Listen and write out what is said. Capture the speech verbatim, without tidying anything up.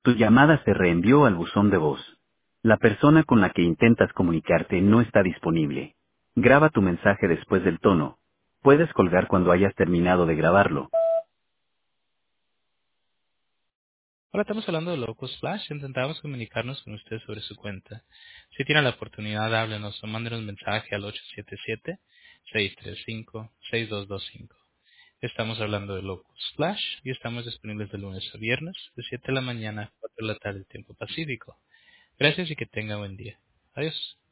Tu llamada se reenvió al buzón de voz. La persona con la que intentas comunicarte no está disponible. Graba tu mensaje después del tono. Puedes colgar cuando hayas terminado de grabarlo. Hola, estamos hablando de Locus Flash. Intentamos comunicarnos con usted sobre su cuenta. Si tiene la oportunidad, háblenos o mándenos un mensaje al ocho siete siete, seis tres cinco, seis dos dos cinco. Estamos hablando de Locus Flash y estamos disponibles de lunes a viernes, de siete de la mañana a cuatro de la tarde, tiempo pacífico. Gracias y que tenga buen día. Adiós.